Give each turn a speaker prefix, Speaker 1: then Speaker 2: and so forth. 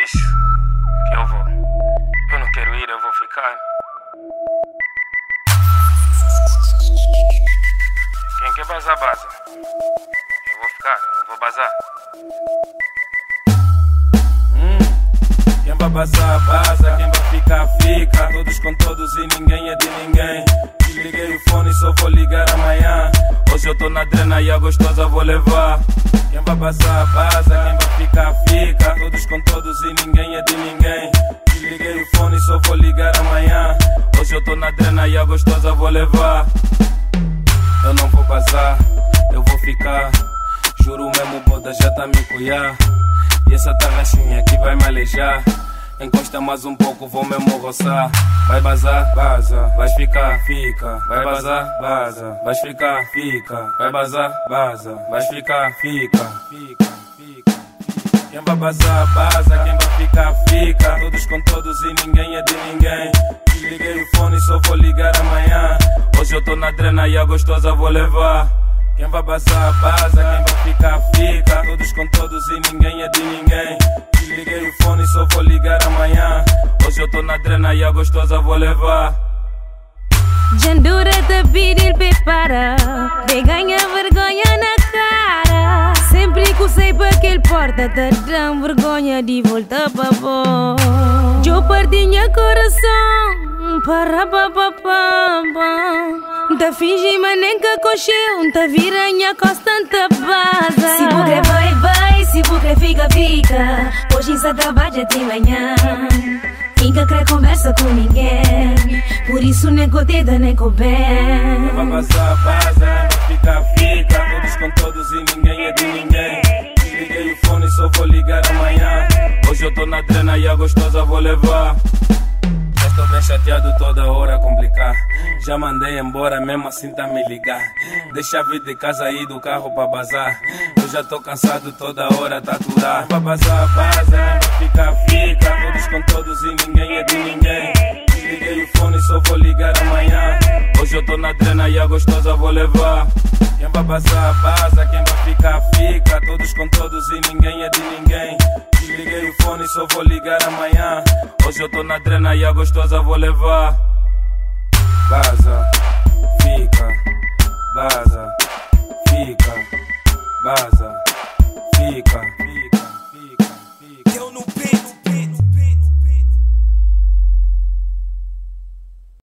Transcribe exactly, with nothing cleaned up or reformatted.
Speaker 1: bicho, que eu vou. Eu não quero ir, eu vou ficar. Quem quer bazar, baza. Eu vou ficar, eu não vou bazar.
Speaker 2: Hum, quem vai bazar, baza. Quem vai ficar, fica. Todos com todos e ninguém é de ninguém. Desliguei o fone e só vou ligar amanhã. Hoje eu tô na drena e a gostosa vou levar. Quem vai bazar, baza. Quem vai ficar, fica. Todos com todos e ninguém é de ninguém. Desliguei o fone e só vou ligar amanhã. Hoje eu tô na drena e a gostosa vou levar. Eu não vou bazar, eu vou ficar. Juro mesmo, boda já tá me cuiar. E essa tarraxinha aqui vai me alejar. Encosta mais um pouco, vou mesmo roçar. Vai bazar, baza. Vais ficar, fica. Vai bazar, baza. Vais ficar, fica. Vai bazar, baza. Vais ficar, fica. Fica, fica. Quem vai bazar, baza. Quem vai ficar, fica. Todos com todos e ninguém é de ninguém. Desliguei o fone e só vou ligar amanhã. Hoje eu tô na drena e a gostosa vou levar. Quem vai bazar, baza. Quem vai ficar, fica. Todos com todos e ninguém é de ninguém. Desliguei o fone e só vou ligar amanhã. Hoje eu tô na drena e a gostosa vou levar.
Speaker 3: Jandura te pedir prepara. De ganha vergonha na cara. Sempre que eu sei para aquele porta te dão vergonha de voltar para bom. Eu perdi meu coração. Para pa pa pa pa. Te fingi mas nem que cocheu. Te vira minha costa te baza.
Speaker 4: Se bucre vai vai, se bucre fica fica. Hoje só trabalha de manhã. Fica quer conversa com ninguém. Por isso nem com dedo nem com bem.
Speaker 2: Vai bazar, baza. Vai ficar, fica. Todos com todos e ninguém é de ninguém. Desliguei o fone e só vou ligar amanhã. Hoje eu tô na drena e a gostosa vou levar. Estou bem chateado toda hora a complicar. Já mandei embora, mesmo assim tá me ligar. Deixa a vida de casa e do carro pra bazar. Eu já tô cansado toda hora a tatuar. Pra bazar, baza, vai ficar, fica. Todos com todos e ninguém é de ninguém. Desliguei o fone e só vou ligar amanhã. Hoje eu tô na drena e a gostosa vou levar. Quem vai bazar, baza. Quem vai ficar, fica. Todos com todos e ninguém é de ninguém. Desliguei o fone e só vou ligar amanhã. Hoje eu tô na drena e a gostosa vou levar.